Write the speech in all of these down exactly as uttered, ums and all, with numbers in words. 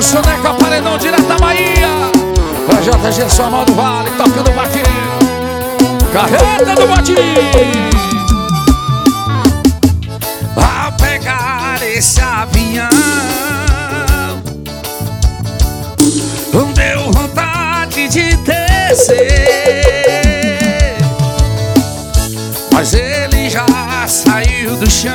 Soneca Paredão, direto da Bahia. Com a J G Somal do Vale, tocando o baquinho. Carreta do batinho. Ao pegar esse avião, deu vontade de descer, mas ele já saiu do chão.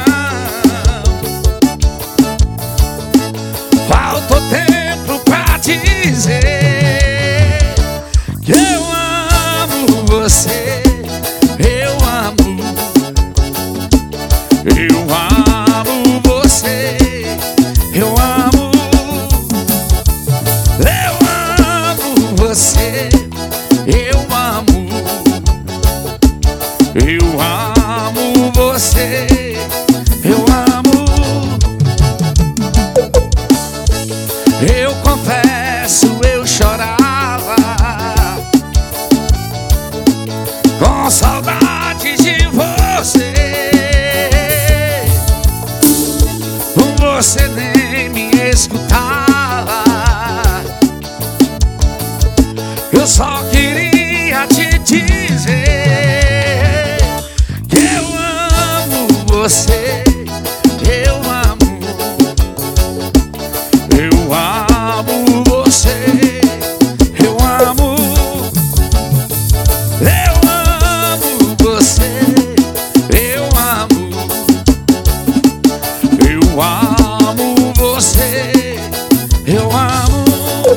Faltou tempo pra dizer que eu amo você. Eu amo, eu amo você. Eu amo, eu amo você. Eu amo, eu amo você. Eu amo. Eu confesso, eu chorava com saudade de você. Você nem me escutava. Eu só queria te dizer que eu amo você. Eu amo, eu amo você. Eu amo, eu amo você. Eu amo, eu amo você. Eu amo.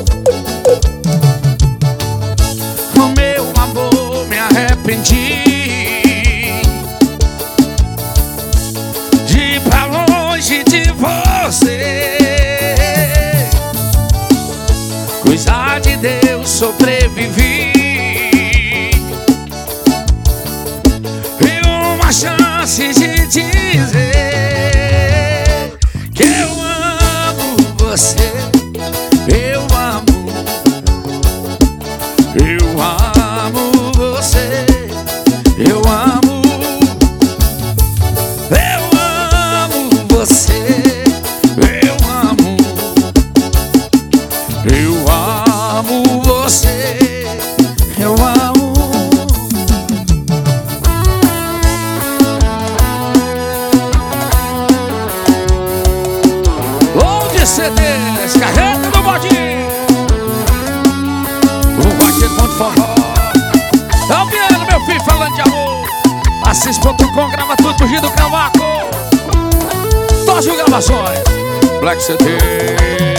O meu amor, me arrependi de ir pra longe de você. Coisa de Deus, sobrevivi. E uma chance de dizer que eu amo você. Eu amo, eu amo você. Eu amo, eu amo você. Eu amo, eu amo você. Eu amo. Onde C Ds, carreta do bodinho. O baquinho muito forró. É o Biano, meu filho, falando de amor. Assis ponto com, grava tudo pro Gil do Cavaco. Tojo Gravações, Black C D.